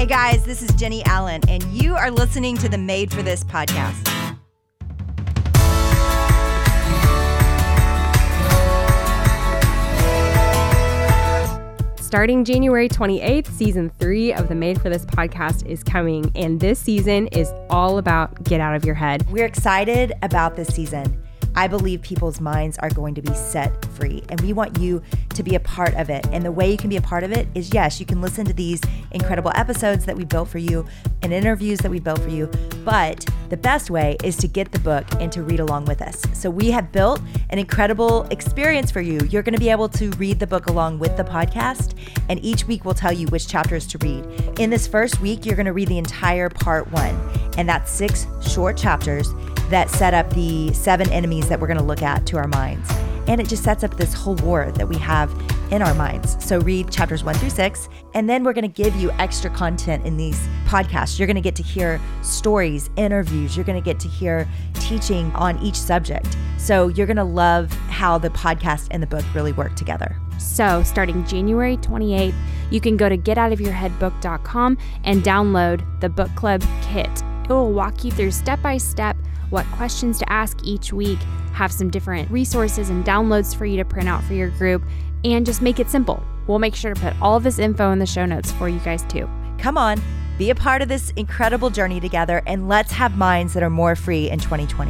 Hey guys, this is Jenny Allen, and you are listening to the Made for This podcast. Starting January 28th, season 3 of the Made for This podcast is coming, and this season is all about get out of your head. We're excited about this season. I believe people's minds are going to be set free, and we want you to be a part of it. And the way you can be a part of it is, yes, you can listen to these incredible episodes that we built for you and interviews that we built for you, but the best way is to get the book and to read along with us. So we have built an incredible experience for you. You're going to be able to read the book along with the podcast, and each week we'll tell you which chapters to read. In this first week, you're going to read the entire part 1, and that's 6 short chapters that set up the 7 enemies that we're going to look at to our minds. And it just sets up this whole war that we have in our minds. So read chapters 1 through 6, and then we're going to give you extra content in these podcasts. You're going to get to hear stories, interviews. You're going to get to hear teaching on each subject. So you're going to love how the podcast and the book really work together. So starting January 28th, you can go to getoutofyourheadbook.com and download the book club kit. It will walk you through step-by-step what questions to ask each week, have some different resources and downloads for you to print out for your group, and just make it simple. We'll make sure to put all of this info in the show notes for you guys too. Come on, be a part of this incredible journey together, and let's have minds that are more free in 2020.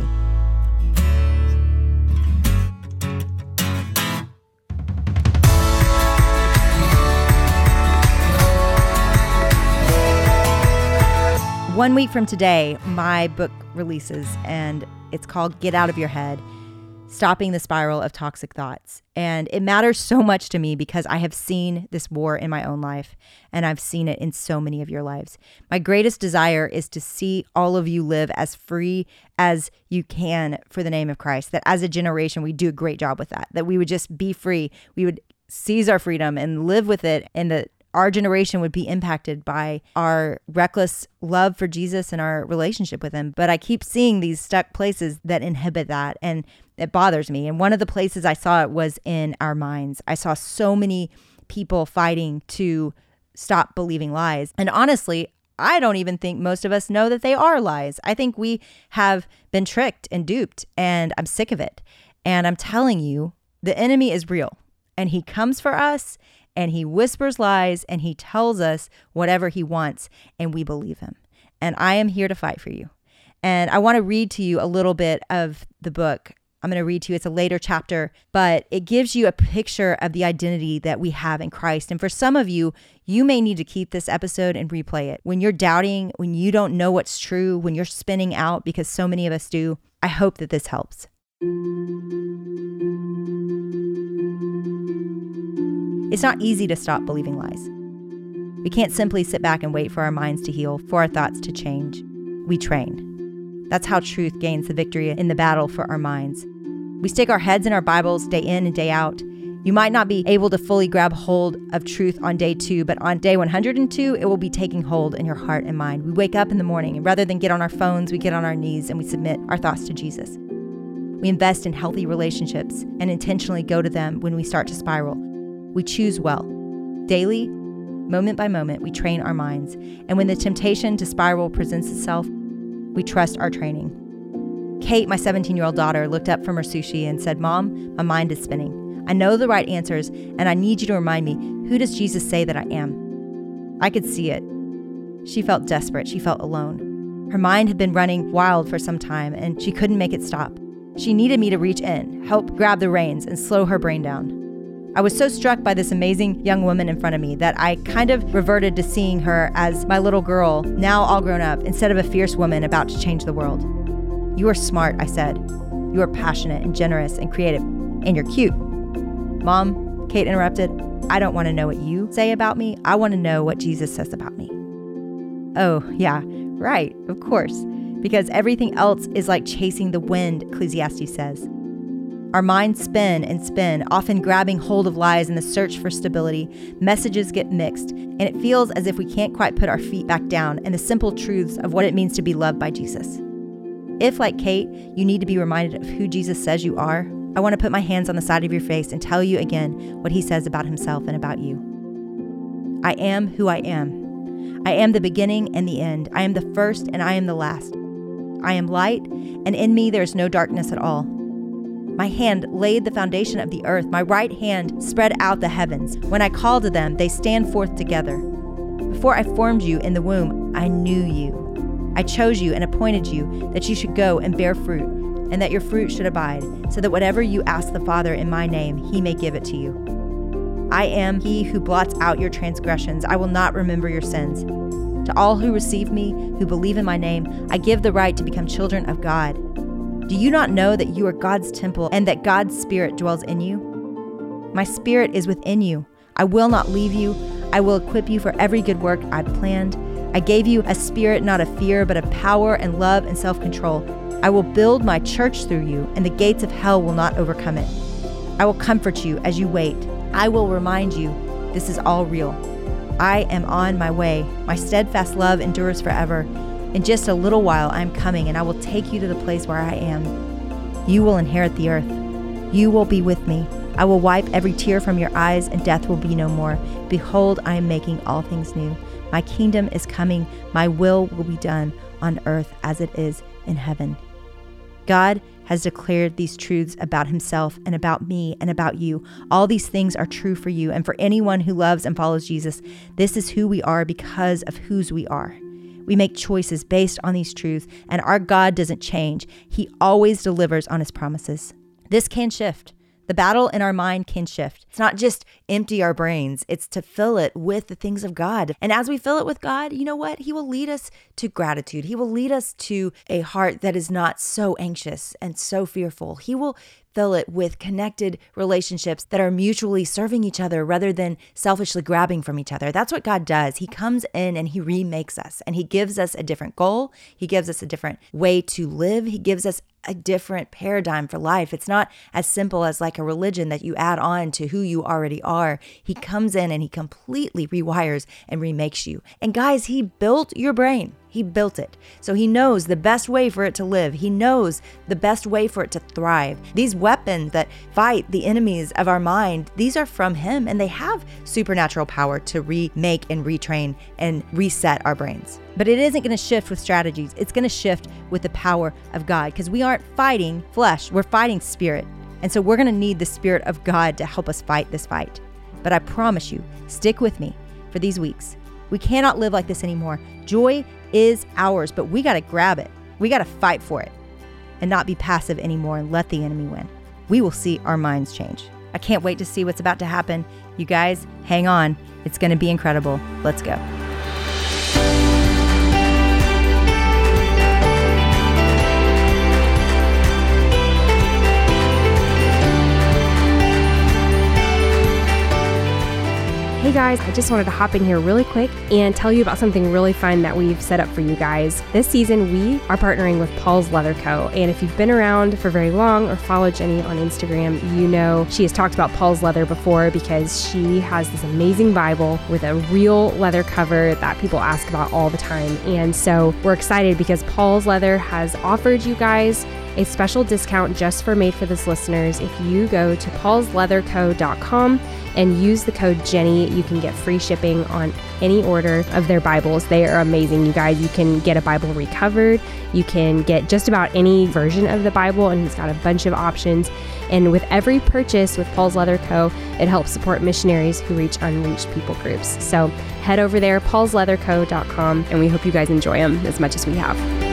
One week from today, my book releases, and it's called Get Out of Your Head, Stopping the Spiral of Toxic Thoughts. And it matters so much to me because I have seen this war in my own life, and I've seen it in so many of your lives. My greatest desire is to see all of you live as free as you can for the name of Christ, that as a generation, we do a great job with that we would just be free. We would seize our freedom and live with it, and that our generation would be impacted by our reckless love for Jesus and our relationship with him. But I keep seeing these stuck places that inhibit that, and it bothers me. And one of the places I saw it was in our minds. I saw so many people fighting to stop believing lies. And honestly, I don't even think most of us know that they are lies. I think we have been tricked and duped, and I'm sick of it. And I'm telling you, the enemy is real, and he comes for us, and he whispers lies, and he tells us whatever he wants, and we believe him. And I am here to fight for you. And I want to read to you a little bit of the book. I'm going to read to you. It's a later chapter, but it gives you a picture of the identity that we have in Christ. And for some of you, you may need to keep this episode and replay it. When you're doubting, when you don't know what's true, when you're spinning out, because so many of us do, I hope that this helps. It's not easy to stop believing lies. We can't simply sit back and wait for our minds to heal, for our thoughts to change. We train. That's how truth gains the victory in the battle for our minds. We stick our heads in our Bibles day in and day out. You might not be able to fully grab hold of truth on day 2, but on day 102, it will be taking hold in your heart and mind. We wake up in the morning, and rather than get on our phones, we get on our knees and we submit our thoughts to Jesus. We invest in healthy relationships and intentionally go to them when we start to spiral. We choose well. Daily, moment by moment, we train our minds. And when the temptation to spiral presents itself, we trust our training. Kate, my 17-year-old daughter, looked up from her sushi and said, "Mom, my mind is spinning. I know the right answers, and I need you to remind me, who does Jesus say that I am?" I could see it. She felt desperate. She felt alone. Her mind had been running wild for some time, and she couldn't make it stop. She needed me to reach in, help grab the reins, and slow her brain down. I was so struck by this amazing young woman in front of me that I kind of reverted to seeing her as my little girl, now all grown up, instead of a fierce woman about to change the world. "You are smart," I said. "You are passionate and generous and creative, and you're cute." "Mom," Kate interrupted, "I don't want to know what you say about me. I want to know what Jesus says about me." Oh, yeah, right, of course, because everything else is like chasing the wind, Ecclesiastes says. Our minds spin and spin, often grabbing hold of lies in the search for stability. Messages get mixed, and it feels as if we can't quite put our feet back down in the simple truths of what it means to be loved by Jesus. If, like Kate, you need to be reminded of who Jesus says you are, I want to put my hands on the side of your face and tell you again what he says about himself and about you. I am who I am. I am the beginning and the end. I am the first and I am the last. I am light, and in me there is no darkness at all. My hand laid the foundation of the earth. My right hand spread out the heavens. When I call to them, they stand forth together. Before I formed you in the womb, I knew you. I chose you and appointed you that you should go and bear fruit, and that your fruit should abide, so that whatever you ask the Father in my name, he may give it to you. I am he who blots out your transgressions. I will not remember your sins. To all who receive me, who believe in my name, I give the right to become children of God. Do you not know that you are God's temple and that God's Spirit dwells in you? My Spirit is within you. I will not leave you. I will equip you for every good work I've planned. I gave you a spirit not of fear, but of power and love and self-control. I will build my church through you, and the gates of hell will not overcome it. I will comfort you as you wait. I will remind you this is all real. I am on my way. My steadfast love endures forever. In just a little while I am coming, and I will take you to the place where I am. You will inherit the earth. You will be with me. I will wipe every tear from your eyes, and death will be no more. Behold, I am making all things new. My kingdom is coming. My will be done on earth as it is in heaven. God has declared these truths about himself and about me and about you. All these things are true for you and for anyone who loves and follows Jesus. This is who we are because of whose we are. We make choices based on these truths, and our God doesn't change. He always delivers on his promises. This can shift. The battle in our mind can shift. It's not just empty our brains. It's to fill it with the things of God. And as we fill it with God, you know what? He will lead us to gratitude. He will lead us to a heart that is not so anxious and so fearful. He will fill it with connected relationships that are mutually serving each other rather than selfishly grabbing from each other. That's what God does. He comes in and he remakes us, and he gives us a different goal. He gives us a different way to live. He gives us a different paradigm for life. It's not as simple as like a religion that you add on to who you already are. He comes in and he completely rewires and remakes you. And guys, he built your brain. He built it. So he knows the best way for it to live. He knows the best way for it to thrive. These weapons that fight the enemies of our mind, these are from him, and they have supernatural power to remake and retrain and reset our brains. But it isn't going to shift with strategies. It's going to shift with the power of God, because we aren't fighting flesh. We're fighting spirit. And so we're going to need the Spirit of God to help us fight this fight. But I promise you, stick with me for these weeks. We cannot live like this anymore. Joy is ours, but we got to grab it. We got to fight for it and not be passive anymore and let the enemy win. We will see our minds change. I can't wait to see what's about to happen. You guys, hang on. It's going to be incredible. Let's go. Hey guys, I just wanted to hop in here really quick and tell you about something really fun that we've set up for you guys. This season, we are partnering with Paul's Leather Co. And if you've been around for very long or followed Jenny on Instagram, you know she has talked about Paul's Leather before, because she has this amazing Bible with a real leather cover that people ask about all the time. And so we're excited because Paul's Leather has offered you guys a special discount just for Made for This listeners. If you go to paulsleatherco.com and use the code Jenny, you can get free shipping on any order of their Bibles. They are amazing, you guys. You can get a Bible recovered. You can get just about any version of the Bible, and it's got a bunch of options. And with every purchase with Paul's Leather Co., it helps support missionaries who reach unreached people groups. So head over there, paulsleatherco.com, and we hope you guys enjoy them as much as we have.